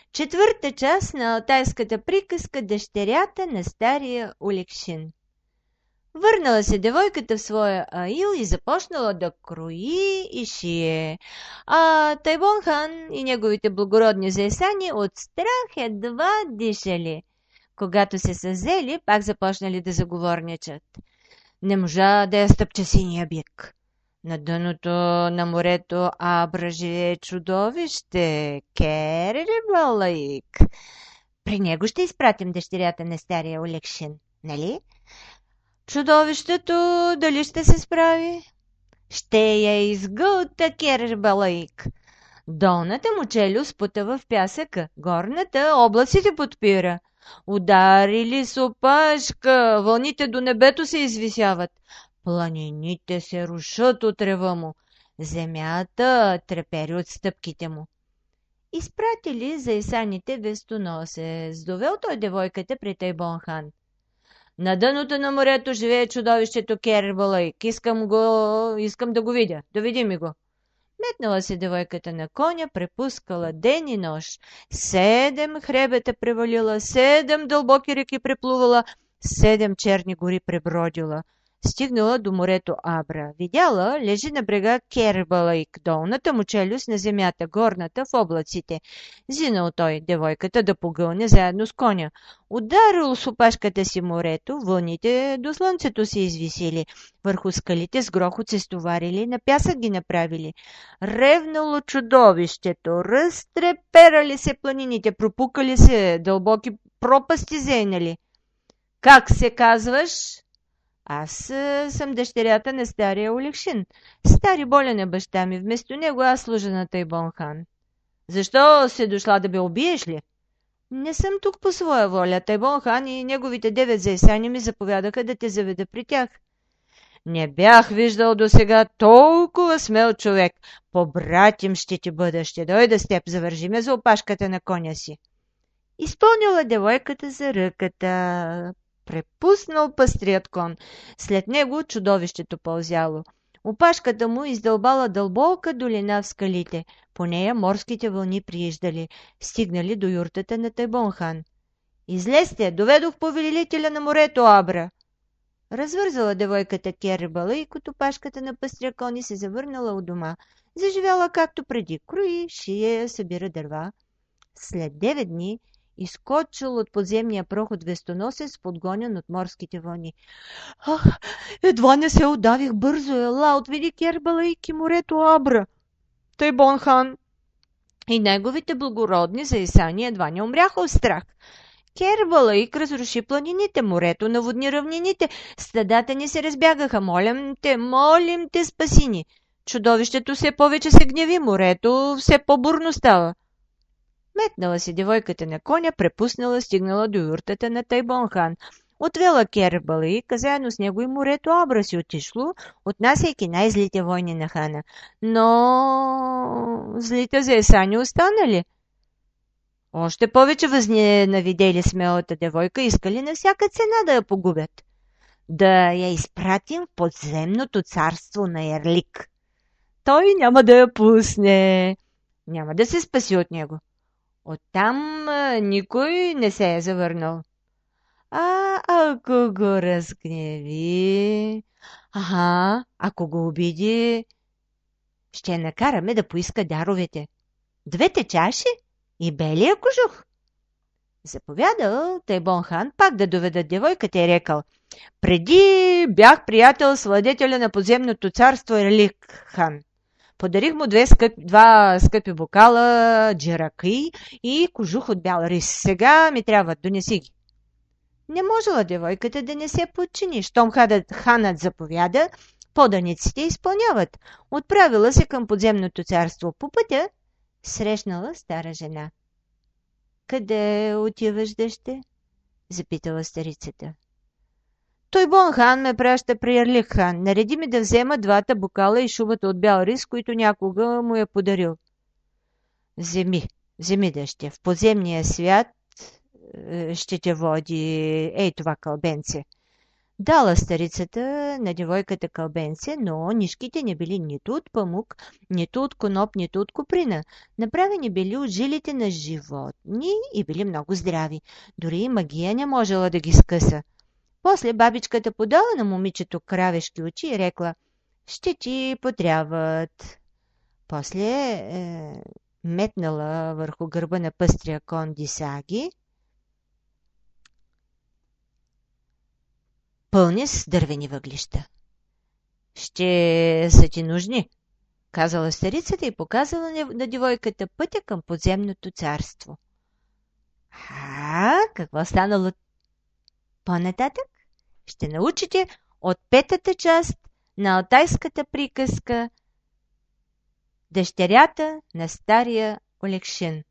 Четвърта част на алтайската приказка «Дъщерята на стария Уликшин». Върнала се девойката в своя аил и започнала да крои и шие. А Тайбон хан и неговите благородни заесани от страх едва дишали. Когато се съзели, пак започнали да заговорничат. Не можа да я стъпче синия бик. На дъното на морето Абра живее чудовище, Керебалаик. При него ще изпратим дъщерята на стария Олекшин, нали? Чудовището дали ще се справи? Ще я изгълта Керебалаик. Долната му челюст потъва в пясъка, горната облаците подпира. Ударили с опашка, вълните до небето се извисяват. Планините се рушат от рева му. Земята трепери от стъпките му. Изпратили заесаните вестоносец. Довел той девойката при Тайбон хан. На дъното на морето живее чудовището Кербалайк. Искам да го видя. Доведи ми го. Метнала се девойката на коня, препускала ден и нощ. 7 хребета превалила, 7 дълбоки реки преплувала, 7 черни гори пребродила. Стигнала до морето Абра. Видяла, лежи на брега Кербалайк, долната му челюст на земята, горната в облаците. Зинал той девойката да погълне заедно с коня. Ударил с опашката си морето, вълните до слънцето се извисили. Върху скалите с грохот се стоварили, на пясък ги направили. Ревнало чудовището, разтреперали се планините, пропукали се дълбоки пропасти зейнали. Как се казваш? Аз съм дъщерята на стария Уликшин. Стари болен е баща ми. Вместо него аз служа на Тайбон хан. Защо си дошла да ме убиеш ли? Не съм тук по своя воля. Тайбон хан и неговите 9 заесани ми заповядаха да те заведа при тях. Не бях виждал досега толкова смел човек. Побратим ще ти бъда, ще дойда с теб, завържи ме за опашката на коня си. Изпълнила девойката за ръката. Препуснал пъстрият кон. След него чудовището пълзяло. Опашката му издълбала дълбока долина в скалите. По нея морските вълни прииждали. Стигнали до юртата на Тайбон хан. Излезте, доведох повелителя на морето Абра. Развързала девойката Кербала и като опашката на пъстрия кон и се завърнала у дома. Заживяла както преди. Крои, шие, събира дърва. След 9 дни изкочил от подземния проход вестоносец, подгонен от морските вълни. Ах, едва не се удавих бързо, ела, отведи Кербалайк и морето Абра. Тайбон хан и неговите благородни заесани едва не умряха от страх. Кербалайк разруши планините, морето наводни равнините, стадата ни се разбягаха. Молим те, спаси ни. Чудовището все повече се гневи, морето все по-бурно става. Метнала си девойката на коня, препуснала, стигнала до юртата на Тайбон хан. Отвела Кербалайк, а заедно с него и морето Абра си отишло, отнасяйки най-злите войни на хана. Но злите заесани останали. Още повече възненавидели смелата девойка, искали на всяка цена да я погубят. Да я изпратим в подземното царство на Ерлик. Той няма да я пусне. Няма да се спаси от него. Оттам никой не се е завърнал. Ако го разгневи... ако го обиди, ще накараме да поиска даровете. 2 чаши и белия кожух. Заповядал Тайбон хан пак да доведат девойката и рекал: преди бях приятел с владетеля на подземното царство Ерлик хан. Подарих му 2 скъпи бокала джераки и кожух от бял рис. Сега ми трябва, донеси ги. Не можела девойката да не се подчини. Щом ханът заповяда, поданиците изпълняват. Отправила се към подземното царство. По пътя срещнала стара жена. Къде отиваш, дъще? Запитала старицата. Тайбон хан ме праща при Ерлик хан. Нареди ми да взема 2 бокала и шубата от бял рис, които някога му е подарил. Вземи, дъще. В подземния свят ще те води това кълбенце. Дала старицата на девойката кълбенце, но нишките не били нито от памук, нито от коноп, нито от коприна. Направени били от жилите на животни и били много здрави. Дори и магия не можела да ги скъса. После бабичката подала на момичето кравешки очи и рекла: «Ще ти потрябват». После метнала върху гърба на пъстрия кон дисаги, пълни с дървени въглища. «Ще са ти нужни», казала старицата и показала на девойката пътя към подземното царство. Какво станало по-нататък? Ще научите от петата част на алтайската приказка «Дъщерята на стария Олегшин».